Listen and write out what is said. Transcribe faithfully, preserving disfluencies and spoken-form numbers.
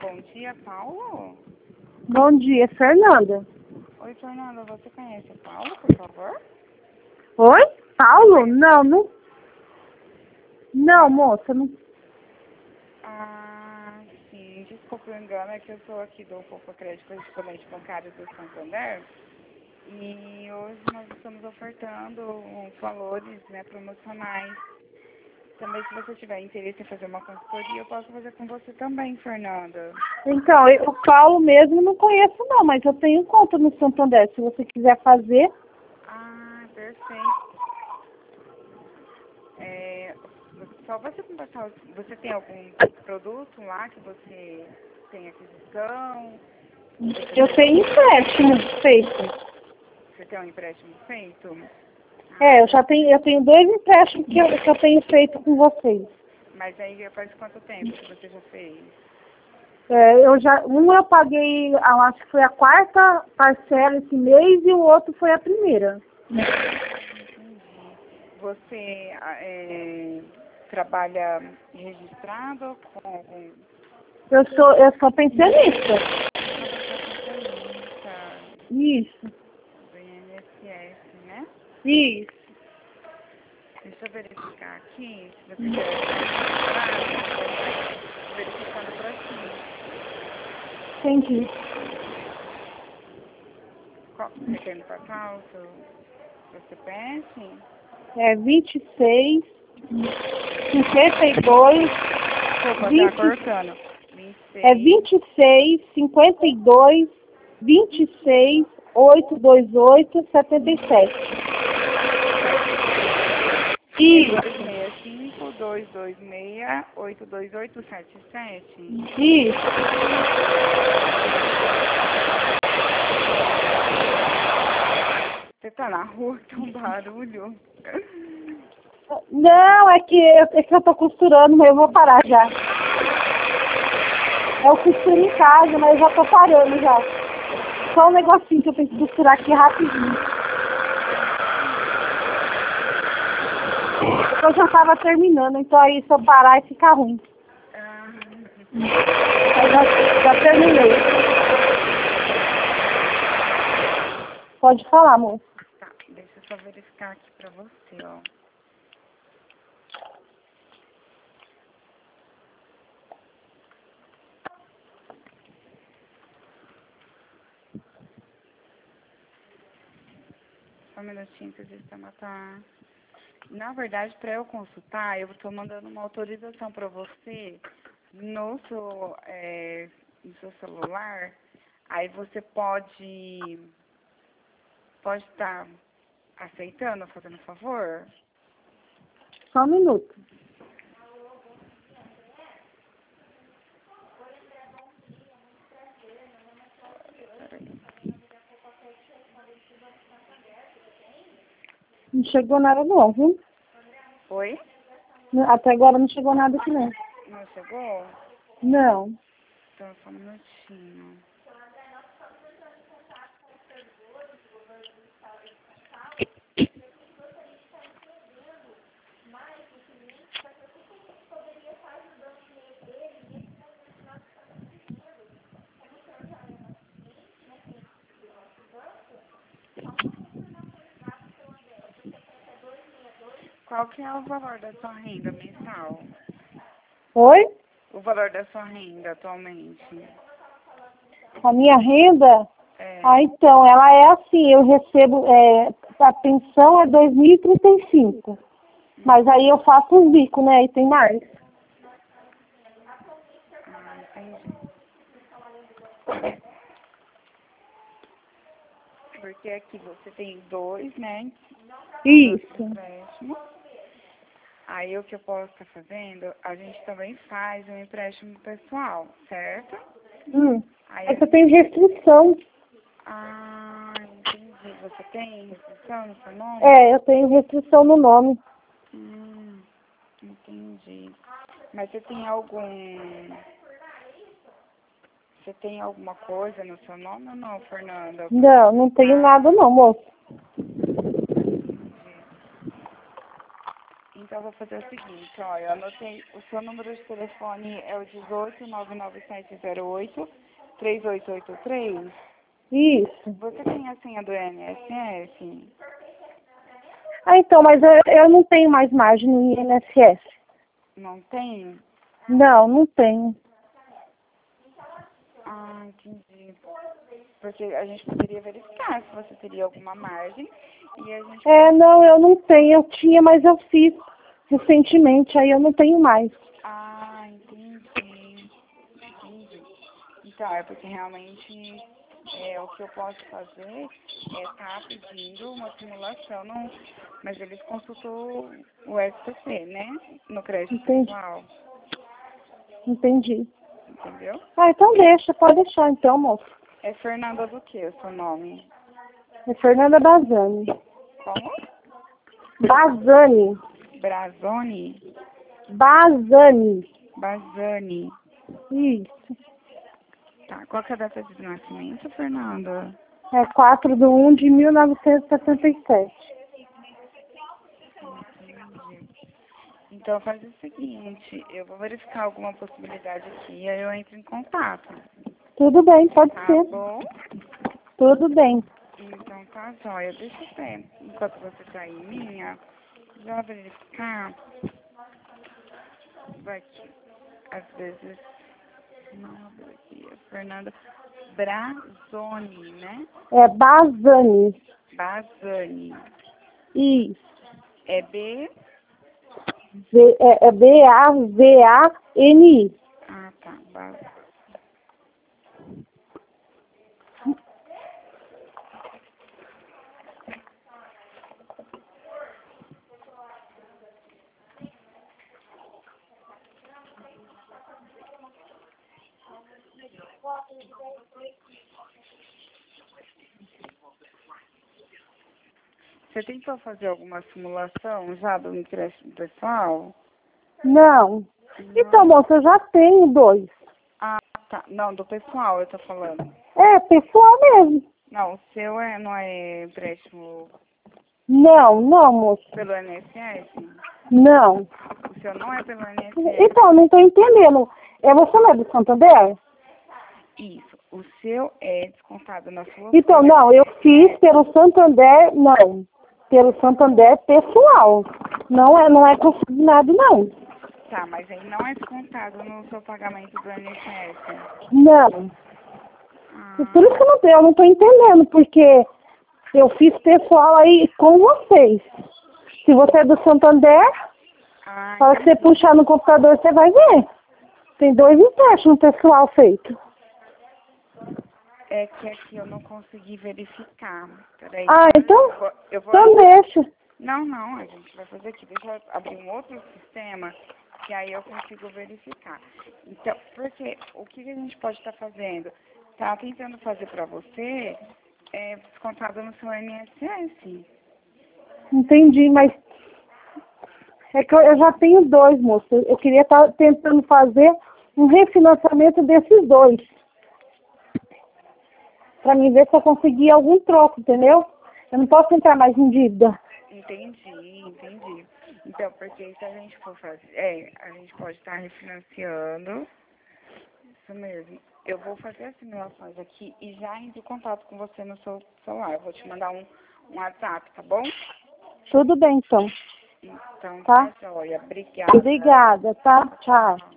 bom dia, Paulo? Bom dia, Fernanda. Oi, Fernanda, você conhece o Paulo, por favor? Oi? Paulo? Não, não. Não, moça, não. Ah, sim, desculpa o engano, é que eu sou aqui do Poupa Crédito Correspondente Bancário do Santander. E hoje nós estamos ofertando uns valores, né, promocionais. Também, se você tiver interesse em fazer uma consultoria, eu posso fazer com você também, Fernanda. Então, eu, o Paulo mesmo não conheço não, mas eu tenho conta no Santander. Se você quiser fazer. Ah, perfeito. É, só você conversar, você tem algum produto lá que você tem aquisição? Você Eu tenho empréstimo feito. Você tem um empréstimo feito? É, eu já tenho, eu tenho dois empréstimos que eu, que eu tenho feito com vocês. Mas aí faz quanto tempo que você já fez? É, eu já, um eu paguei, eu acho que foi a quarta parcela esse mês e o outro foi a primeira. Entendi. Você é, trabalha registrado com algum... Eu sou, eu sou pensionista. Pensionista Isso, do I N S S, né? isso. Deixa eu verificar aqui, se você quer registrar, eu vou verificando por aqui. Entendi. Qual, você quer me passar o seu, seu C P F? É vinte e seis, cinquenta e dois, Desculpa, vinte, tá cortando. vinte e seis. é vinte e seis, cinquenta e dois, vinte e seis, oitocentos e vinte e oito, setenta e sete. Isso, dois seis cinco, dois dois seis, oito dois oito sete sete. isso. Você tá na rua, tem um barulho. Não, é que, eu- é que eu tô costurando, mas eu vou parar já. Eu costuro em casa, mas eu já tô parando já. Só um negocinho que eu tenho que costurar aqui rapidinho. Eu já tava terminando, então aí se eu parar vai ficar ruim. Ah, Eu já, já terminei. Pode falar, moça. tá, deixa eu só verificar aqui pra você, ó. Só um minutinho que o sistema tá... Na verdade, para eu consultar, eu estou mandando uma autorização para você no seu, é, no seu celular. Aí você pode pode estar aceitando, fazendo favor? Só um minuto. Não chegou nada não, viu? Oi? Até agora não chegou nada aqui não. Não chegou? Não. Então, só um minutinho. Qual que é o valor da sua renda mensal? Oi? O valor da sua renda atualmente? A minha renda? É, Ah, então, ela é assim, eu recebo, é, a pensão é dois mil e trinta e cinco. Mas aí eu faço os bicos, né? E tem mais. ah, entendi. Porque aqui você tem dois, né? Isso. Empréstimo. Aí o que eu posso estar fazendo, a gente também faz um empréstimo pessoal, certo? Hum. Aí É a que eu tenho restrição. Ah, entendi. Você tem restrição no seu nome? É, eu tenho restrição no nome. Hum, entendi. Mas você tem algum... Você tem alguma coisa no seu nome ou não, Fernanda? Não, não tenho nada não, moço. Então Então eu vou fazer o seguinte, ó, eu anotei, o seu número de telefone é o dezoito, nove nove sete zero oito, três oito oito três. Isso. Você tem a senha do I N S S? Ah, então, mas eu, eu não tenho mais margem no I N S S. Não tem? Não, não tenho. Ah, entendi. Porque a gente poderia verificar se você teria alguma margem e a gente... É, não, eu não tenho. Eu tinha, mas eu fiz recentemente, aí eu não tenho mais. Ah, entendi. Entendi. Então, é porque realmente é, o que eu posso fazer é estar pedindo uma simulação, não, mas eles consultou o S P C, né? No crédito Entendi. pessoal, Entendi. entendeu? Ah, então deixa, pode deixar então, moço. É Fernanda do que o seu nome? É Fernanda Bazani. Como? Bazani. Brazoni? Bazani. Bazani. Isso. Tá, qual que é a data de nascimento, Fernanda? É quatro de um de mil novecentos e setenta e sete. Entendi. Então faz o seguinte, eu vou verificar alguma possibilidade aqui e aí eu entro em contato. Tudo bem, pode Tá ser. bom? Tudo bem. Então tá jóia. Deixa eu ver, enquanto você tá aí, minha, já verificar. Vai que às vezes não abriu aqui. É Fernanda Brazoni, né? É Bazani. Bazani. Isso. É B? V- é, é B A V A N I. Ah, tá. Bazani. Você tentou fazer alguma simulação já do empréstimo pessoal? Não. Então, Não. moça, eu já tenho dois. Ah, tá. Não, do pessoal eu tô falando. É, pessoal mesmo. Não, o seu é, não é empréstimo Não, não, moça. pelo I N S S? Não. O seu não é pelo I N S S? Então, não estou entendendo. É você não é do Santander? Isso. O seu é descontado na sua Então, folha não, do eu fiz I N S S. pelo Santander, não. Pelo Santander pessoal. Não é, não é consignado, não. Tá, mas aí não é descontado no seu pagamento do I N S S? Não. Ah, Por isso que eu não, eu não estou entendendo, porque eu fiz pessoal aí com vocês. Se você é do Santander, ah, na hora que você entendi. puxar no computador, você vai ver. Tem dois empréstimos pessoal feito. É que aqui eu não consegui verificar. Peraí, Ah, tá? então, Eu vou, eu vou... então deixa. Não, não, a gente vai fazer aqui. Deixa eu abrir um outro sistema, que aí eu consigo verificar. Então, porque o que a gente pode estar fazendo? Tá tentando fazer para você é, descontado no seu I N S S. Entendi, mas é que eu, eu já tenho dois, moço. Eu queria estar tentando fazer um refinanciamento desses dois. Pra mim ver se eu conseguir algum troco, entendeu? Eu não posso entrar mais em dívida. Entendi, entendi. Então, porque se a gente for fazer, é, a gente pode estar refinanciando. Isso mesmo. Eu vou fazer as simulações aqui e já entro em contato com você no seu celular. Eu vou te mandar um, um WhatsApp, tá bom? Tudo bem, então. Então, Tá? tá, joia. Obrigada. Obrigada, tá? Tchau.